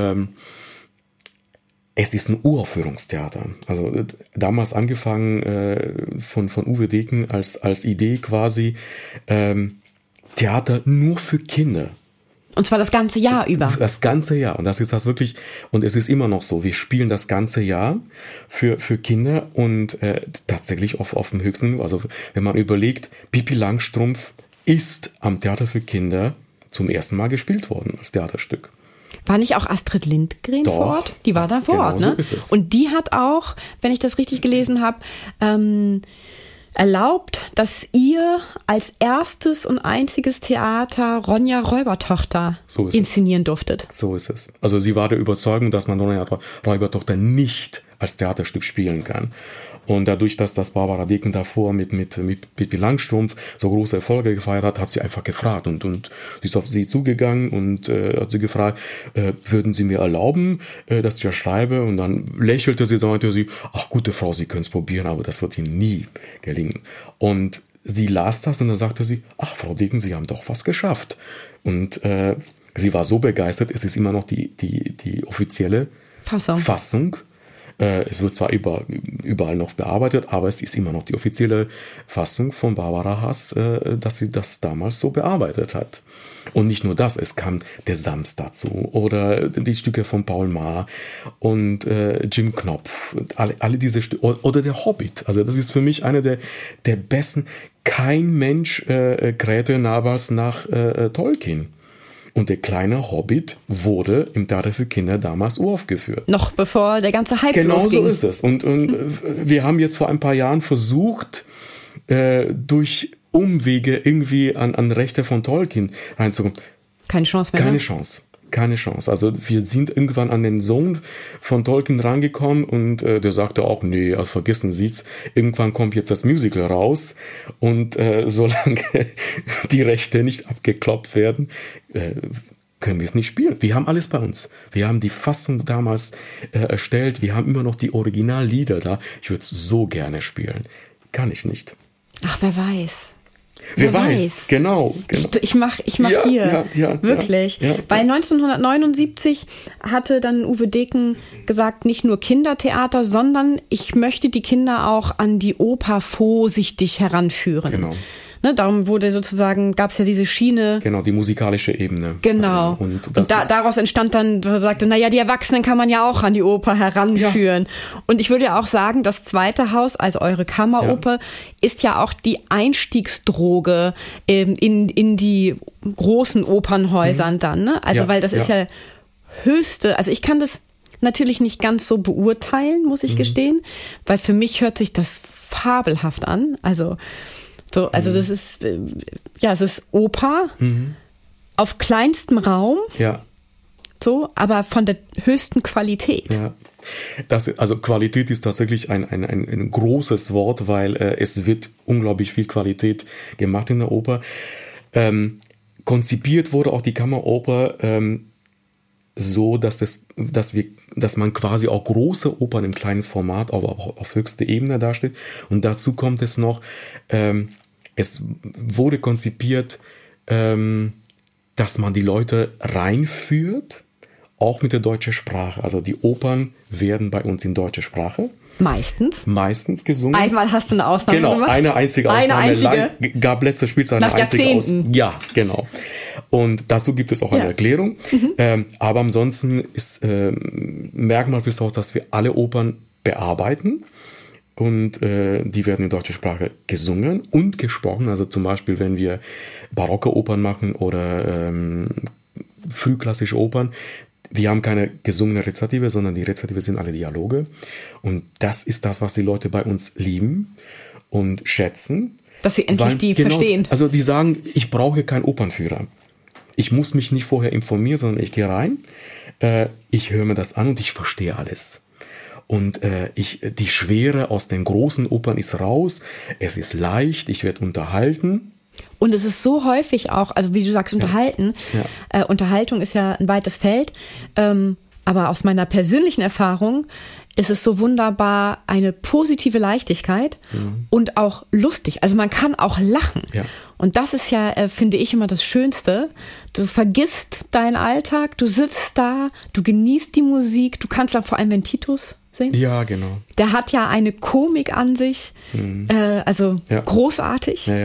es ist ein Uraufführungstheater. Also damals angefangen von Uwe Degen als Idee quasi Theater nur für Kinder. Und zwar das ganze Jahr über. Das ganze Jahr. Und das ist das wirklich, und es ist immer noch so. Wir spielen das ganze Jahr für Kinder und tatsächlich auf dem höchsten Niveau. Also wenn man überlegt, Pippi Langstrumpf ist am Theater für Kinder zum ersten Mal gespielt worden als Theaterstück. War nicht auch Astrid Lindgren vor Ort? Die war da vor Ort, ne? So ist es. Und die hat auch, wenn ich das richtig gelesen habe, erlaubt, dass ihr als erstes und einziges Theater Ronja Räubertochter inszenieren durftet. So ist es. Also sie war der Überzeugung, dass man Ronja Räubertochter nicht als Theaterstück spielen kann. Und dadurch, dass das Barbara Deken davor mit Pippi Langstrumpf so große Erfolge gefeiert hat, hat sie einfach gefragt. Und sie ist auf sie zugegangen und hat sie gefragt, würden Sie mir erlauben, dass ich das schreibe? Und dann lächelte sie, sagte sie, ach gute Frau, Sie können es probieren, aber das wird Ihnen nie gelingen. Und sie las das und dann sagte sie, ach Frau Deken, Sie haben doch was geschafft. Und sie war so begeistert, es ist immer noch die offizielle Fassung. Es wird zwar überall noch bearbeitet, aber es ist immer noch die offizielle Fassung von Barbara Hass, dass sie das damals so bearbeitet hat. Und nicht nur das, es kam der Sams dazu oder die Stücke von Paul Maar und Jim Knopf, alle diese Stücke oder der Hobbit. Also das ist für mich eine der besten. Kein Mensch krähte damals nach Tolkien. Und der kleine Hobbit wurde im Theater für Kinder damals uraufgeführt. Noch bevor der ganze Hype losging. Genau so ist es. Und wir haben jetzt vor ein paar Jahren versucht, durch Umwege irgendwie an Rechte von Tolkien reinzukommen. Keine Chance mehr. Keine Chance. Also wir sind irgendwann an den Sohn von Tolkien rangekommen und der sagte auch, nee, also vergessen Sie es, irgendwann kommt jetzt das Musical raus und solange die Rechte nicht abgeklopft werden, können wir es nicht spielen. Wir haben alles bei uns. Wir haben die Fassung damals erstellt, wir haben immer noch die Originallieder da. Ich würde es so gerne spielen. Kann ich nicht. Ach, wer weiß. Wer weiß, genau. Ich mach hier, wirklich. Ja. Weil 1979 hatte dann Uwe Deken gesagt, nicht nur Kindertheater, sondern ich möchte die Kinder auch an die Oper vorsichtig heranführen. Genau. Ne, darum gab es ja diese Schiene. Genau, die musikalische Ebene. Genau. Und daraus entstand dann, sagte, naja, die Erwachsenen kann man ja auch an die Oper heranführen. Ja. Und ich würde ja auch sagen, das zweite Haus, also eure Kammeroper, ist ja auch die Einstiegsdroge in die großen Opernhäusern dann. Ne? Also, weil das ist ja höchste, also ich kann das natürlich nicht ganz so beurteilen, muss ich gestehen, weil für mich hört sich das fabelhaft an. Also das ist, es ist Oper auf kleinstem Raum. Ja. So, aber von der höchsten Qualität. Ja. Also Qualität ist tatsächlich ein großes Wort, weil es wird unglaublich viel Qualität gemacht in der Oper. Konzipiert wurde auch die Kammeroper so, dass man quasi auch große Opern im kleinen Format, aber auch auf höchster Ebene dasteht. Und dazu kommt es noch, es wurde konzipiert, dass man die Leute reinführt, auch mit der deutschen Sprache. Also die Opern werden bei uns in deutscher Sprache. Meistens gesungen. Einmal hast du eine Ausnahme gemacht. Genau, eine einzige Ausnahme. Gab letzte Spielzeit eine einzige Ausnahme. Ja, genau. Und dazu gibt es auch eine Erklärung. Aber ansonsten ist Merkmal fürs Haus, dass wir alle Opern bearbeiten. Und die werden in deutscher Sprache gesungen und gesprochen. Also zum Beispiel, wenn wir barocke Opern machen oder frühklassische Opern, wir haben keine gesungene Rezitative, sondern die Rezitative sind alle Dialoge. Und das ist das, was die Leute bei uns lieben und schätzen. Dass sie endlich verstehen. Also die sagen, ich brauche keinen Opernführer. Ich muss mich nicht vorher informieren, sondern ich gehe rein, ich höre mir das an und ich verstehe alles. Und die Schwere aus den großen Opern ist raus, es ist leicht, ich werde unterhalten. Und es ist so häufig auch, also wie du sagst, unterhalten. Ja. Unterhaltung ist ja ein weites Feld, aber aus meiner persönlichen Erfahrung ist es so wunderbar eine positive Leichtigkeit und auch lustig. Also man kann auch lachen. Ja. Und das ist ja, finde ich, immer das Schönste. Du vergisst deinen Alltag, du sitzt da, du genießt die Musik, du kannst da vor allem, wenn Titus singt. Ja, genau. Der hat ja eine Komik an sich, großartig. Ja.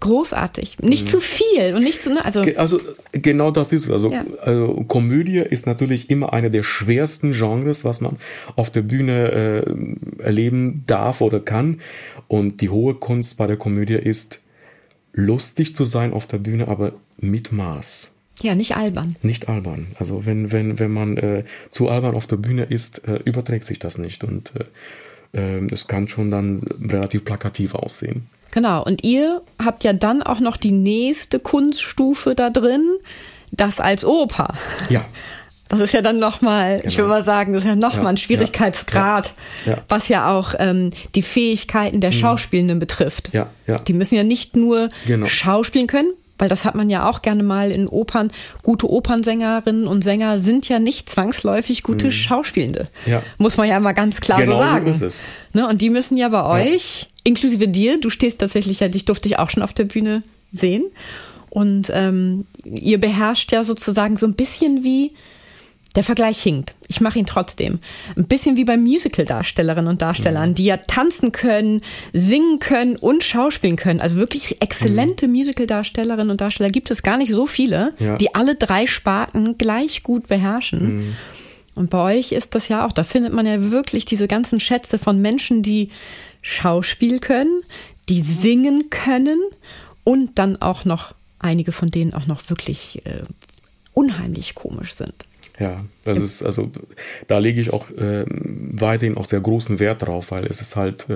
großartig. Nicht zu viel und nicht zu, Also genau das ist, also Komödie ist natürlich immer eine der schwersten Genres, was man auf der Bühne erleben darf oder kann. Und die hohe Kunst bei der Komödie ist, lustig zu sein auf der Bühne, aber mit Maß. Ja, nicht albern. Nicht albern. Also wenn man zu albern auf der Bühne ist, überträgt sich das nicht. Und es kann schon dann relativ plakativ aussehen. Genau, und ihr habt ja dann auch noch die nächste Kunststufe da drin, das als Oper. Ja. Das ist ja dann nochmal, ich würde mal sagen, das ist ja nochmal ein Schwierigkeitsgrad, was ja auch die Fähigkeiten der Schauspielenden betrifft. Ja. Die müssen ja nicht nur schauspielen können, weil das hat man ja auch gerne mal in Opern. Gute Opernsängerinnen und Sänger sind ja nicht zwangsläufig gute Schauspielende. Ja. Muss man ja mal ganz klar so sagen. Genau so ist es. Ne, und die müssen ja bei euch, inklusive dir, du stehst tatsächlich ja, dich durfte ich auch schon auf der Bühne sehen. Und ihr beherrscht ja sozusagen so ein bisschen wie, der Vergleich hinkt, ich mache ihn trotzdem, ein bisschen wie bei Musical-Darstellerinnen und Darstellern, die ja tanzen können, singen können und schauspielen können. Also wirklich exzellente Musical-Darstellerinnen und Darsteller gibt es gar nicht so viele, die alle 3 Sparten gleich gut beherrschen. Und bei euch ist das ja auch, da findet man ja wirklich diese ganzen Schätze von Menschen, die Schauspiel können, die singen können und dann auch noch einige von denen auch noch wirklich unheimlich komisch sind. Ja, das ist, also da lege ich auch weiterhin auch sehr großen Wert drauf, weil es ist halt,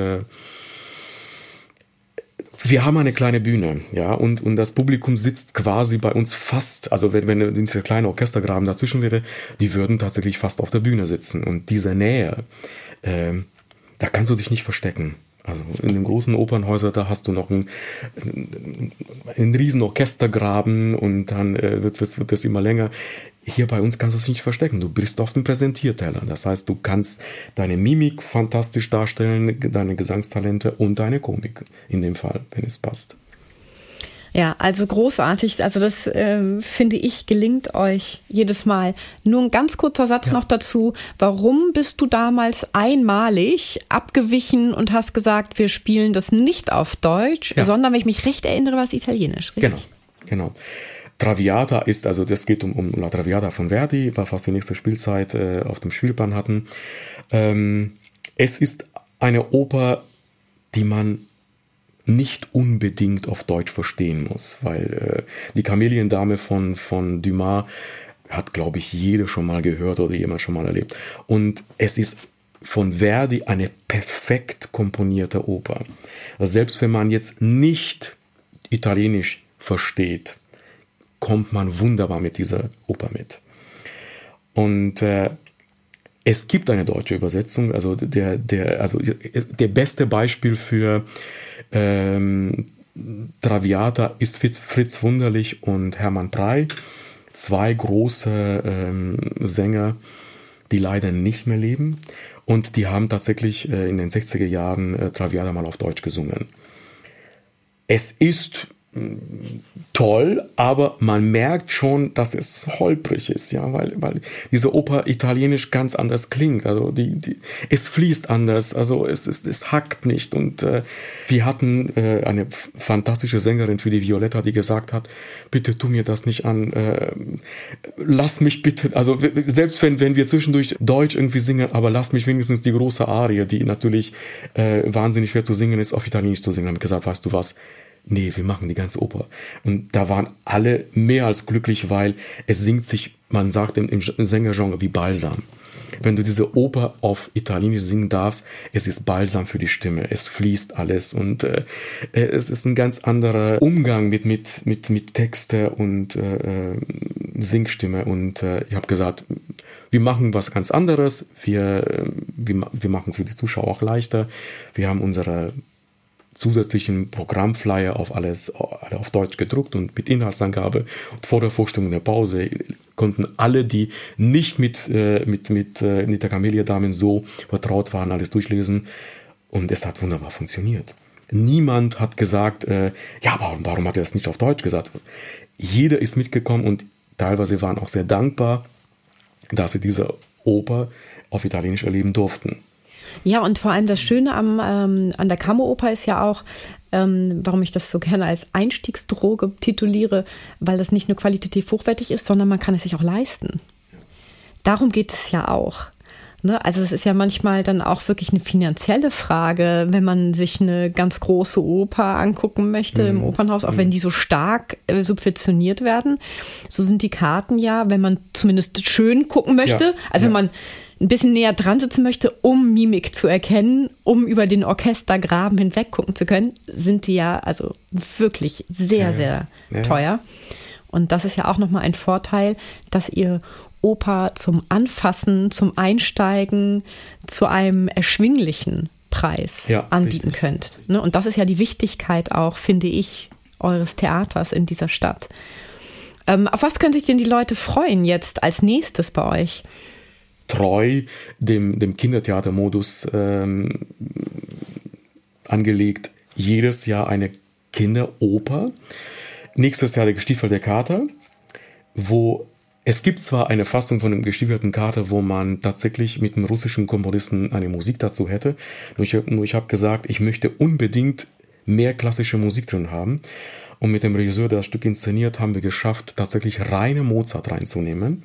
wir haben eine kleine Bühne, ja, und das Publikum sitzt quasi bei uns fast, also wenn dieser kleine Orchestergraben dazwischen wäre, die würden tatsächlich fast auf der Bühne sitzen. Und diese Nähe, da kannst du dich nicht verstecken. Also in den großen Opernhäusern, da hast du noch einen riesen Orchestergraben und dann wird das immer länger. Hier bei uns kannst du es nicht verstecken. Du bist auf dem Präsentierteller. Das heißt, du kannst deine Mimik fantastisch darstellen, deine Gesangstalente und deine Komik in dem Fall, wenn es passt. Ja, also großartig. Also das finde ich, gelingt euch jedes Mal. Nur ein ganz kurzer Satz noch dazu. Warum bist du damals einmalig abgewichen und hast gesagt, wir spielen das nicht auf Deutsch, sondern, wenn ich mich recht erinnere, war es Italienisch, richtig? Genau. Traviata ist, also das geht um La Traviata von Verdi, war fast die nächste Spielzeit auf dem Spielplan hatten. Es ist eine Oper, die man nicht unbedingt auf Deutsch verstehen muss, weil die Kameliendame von Dumas hat, glaube ich, jeder schon mal gehört oder jemand schon mal erlebt. Und es ist von Verdi eine perfekt komponierte Oper. Also selbst wenn man jetzt nicht Italienisch versteht, kommt man wunderbar mit dieser Oper mit. Und es gibt eine deutsche Übersetzung, also der beste Beispiel für Traviata ist Fritz Wunderlich und Hermann Prey, 2 große Sänger, die leider nicht mehr leben, und die haben tatsächlich in den 60er Jahren Traviata mal auf Deutsch gesungen. Es ist toll, aber man merkt schon, dass es holprig ist, ja, weil diese Oper italienisch ganz anders klingt. Also es fließt anders, also es hackt nicht. Und wir hatten eine fantastische Sängerin für die Violetta, die gesagt hat: Bitte tu mir das nicht an, lass mich bitte, also selbst wenn wir zwischendurch Deutsch irgendwie singen, aber lass mich wenigstens die große Arie, die natürlich wahnsinnig schwer zu singen ist, auf Italienisch zu singen. Haben gesagt: Weißt du was? Nee, wir machen die ganze Oper. Und da waren alle mehr als glücklich, weil es singt sich, man sagt im Sängergenre, wie Balsam. Wenn du diese Oper auf Italienisch singen darfst, es ist Balsam für die Stimme. Es fließt alles und es ist ein ganz anderer Umgang mit Texte und Singstimme. Und ich habe gesagt, wir machen was ganz anderes. Wir machen es für die Zuschauer auch leichter. Wir haben unsere zusätzlichen Programmflyer alle auf Deutsch gedruckt und mit Inhaltsangabe. Und vor der Vorstellung in der Pause konnten alle, die nicht mit Nita Camelia-Damen so vertraut waren, alles durchlesen. Und es hat wunderbar funktioniert. Niemand hat gesagt, warum hat er das nicht auf Deutsch gesagt? Jeder ist mitgekommen und teilweise waren auch sehr dankbar, dass sie diese Oper auf Italienisch erleben durften. Ja, und vor allem das Schöne an der Kammeroper ist ja auch, warum ich das so gerne als Einstiegsdroge tituliere, weil das nicht nur qualitativ hochwertig ist, sondern man kann es sich auch leisten. Darum geht es ja auch. Ne? Also es ist ja manchmal dann auch wirklich eine finanzielle Frage, wenn man sich eine ganz große Oper angucken möchte im Opernhaus, auch wenn die so stark subventioniert werden. So sind die Karten ja, wenn man zumindest schön gucken möchte, also wenn man ein bisschen näher dran sitzen möchte, um Mimik zu erkennen, um über den Orchestergraben hinweg gucken zu können, sind die ja also wirklich sehr, sehr teuer. Und das ist ja auch nochmal ein Vorteil, dass ihr Oper zum Anfassen, zum Einsteigen zu einem erschwinglichen Preis anbieten könnt. Ne? Und das ist ja die Wichtigkeit auch, finde ich, eures Theaters in dieser Stadt. Auf was können sich denn die Leute freuen jetzt als nächstes bei euch? Treu dem Kindertheatermodus angelegt, jedes Jahr eine Kinderoper. Nächstes Jahr der Gestiefelte Kater, wo es gibt zwar eine Fassung von dem Gestiefelten Kater, wo man tatsächlich mit einem russischen Komponisten eine Musik dazu hätte. Nur ich habe gesagt, ich möchte unbedingt mehr klassische Musik drin haben. Und mit dem Regisseur, der das Stück inszeniert, haben wir geschafft, tatsächlich reine Mozart reinzunehmen.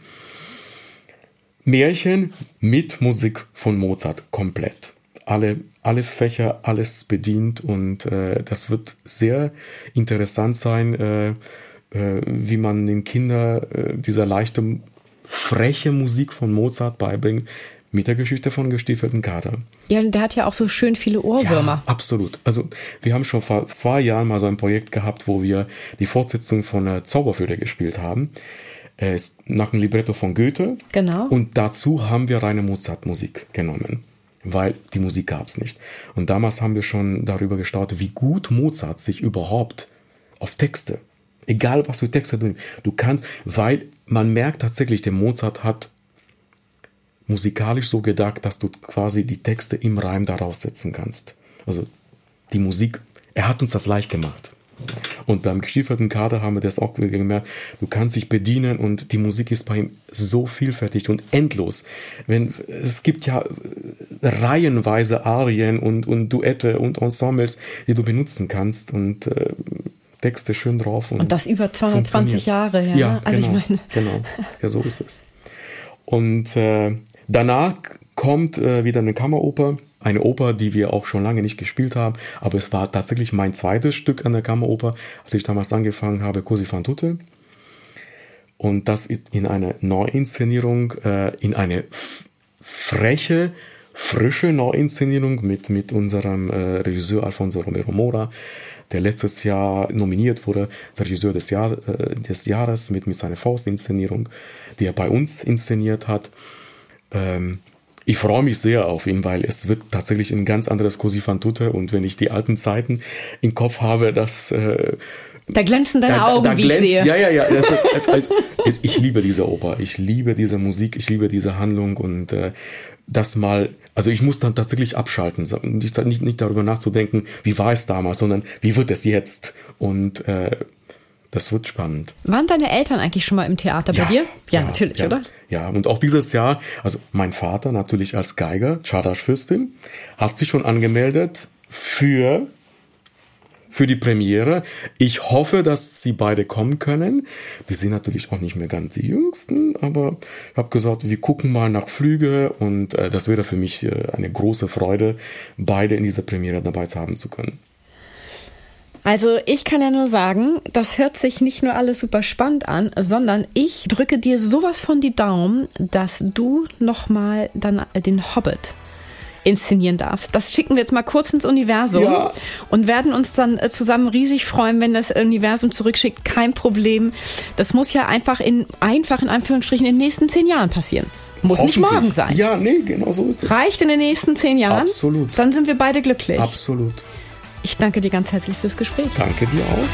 Märchen mit Musik von Mozart komplett. Alle Fächer, alles bedient und das wird sehr interessant sein, wie man den Kindern dieser leichte, freche Musik von Mozart beibringt mit der Geschichte von Gestiefelten Kater. Ja, und der hat ja auch so schön viele Ohrwürmer. Ja, absolut. Also wir haben schon vor 2 Jahren mal so ein Projekt gehabt, wo wir die Fortsetzung von Zauberflöte gespielt haben. Nach dem Libretto von Goethe. Genau. Und dazu haben wir reine Mozart-Musik genommen, weil die Musik gab es nicht. Und damals haben wir schon darüber gestaunt, wie gut Mozart sich überhaupt auf Texte, egal was für Texte du kannst, weil man merkt tatsächlich, der Mozart hat musikalisch so gedacht, dass du quasi die Texte im Reim daraus setzen kannst. Also die Musik, er hat uns das leicht gemacht. Und beim Gestiefelten Kater haben wir das auch gemerkt, du kannst dich bedienen und die Musik ist bei ihm so vielfältig und endlos. Es gibt ja reihenweise Arien und Duette und Ensembles, die du benutzen kannst und Texte schön drauf. Und das über 220 Jahre her. Ja, also genau, ich meine. genau. Ja, so ist es. Und danach kommt wieder eine Kammeroper. Eine Oper, die wir auch schon lange nicht gespielt haben, aber es war tatsächlich mein zweites Stück an der Kammeroper, als ich damals angefangen habe, Così fan tutte. Und das in eine Neuinszenierung, in eine freche, frische Neuinszenierung mit unserem Regisseur Alfonso Romero Mora, der letztes Jahr nominiert wurde, der Regisseur des Jahres mit seiner Faust-Inszenierung, die er bei uns inszeniert hat. Ich freue mich sehr auf ihn, weil es wird tatsächlich ein ganz anderes Così fan tutte und wenn ich die alten Zeiten im Kopf habe, dass da glänzen deine Augen, wie ich sehe. Ja. Ich liebe diese Oper, ich liebe diese Musik, ich liebe diese Handlung und also ich muss dann tatsächlich abschalten, nicht darüber nachzudenken, wie war es damals, sondern wie wird es jetzt und das wird spannend. Waren deine Eltern eigentlich schon mal im Theater bei dir? Ja, natürlich, ja, oder? Ja, und auch dieses Jahr, also mein Vater natürlich als Geiger, Czardas-Fürstin, hat sich schon angemeldet für die Premiere. Ich hoffe, dass sie beide kommen können. Die sind natürlich auch nicht mehr ganz die Jüngsten, aber ich habe gesagt, wir gucken mal nach Flüge und das wäre für mich eine große Freude, beide in dieser Premiere dabei haben zu können. Also ich kann ja nur sagen, das hört sich nicht nur alles super spannend an, sondern ich drücke dir sowas von die Daumen, dass du nochmal dann den Hobbit inszenieren darfst. Das schicken wir jetzt mal kurz ins Universum und werden uns dann zusammen riesig freuen, wenn das Universum zurückschickt. Kein Problem. Das muss ja einfach in Anführungsstrichen in den nächsten 10 Jahren passieren. Muss nicht morgen sein. Ja, nee, genau so ist es. Reicht in den nächsten 10 Jahren? Absolut. Dann sind wir beide glücklich. Absolut. Ich danke dir ganz herzlich fürs Gespräch. Danke dir auch.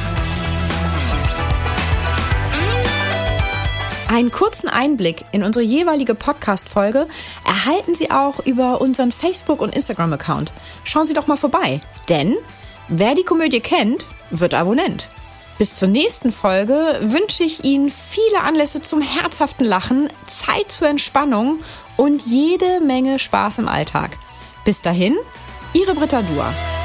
Einen kurzen Einblick in unsere jeweilige Podcast-Folge erhalten Sie auch über unseren Facebook- und Instagram-Account. Schauen Sie doch mal vorbei, denn wer die Komödie kennt, wird Abonnent. Bis zur nächsten Folge wünsche ich Ihnen viele Anlässe zum herzhaften Lachen, Zeit zur Entspannung und jede Menge Spaß im Alltag. Bis dahin, Ihre Britta Dua.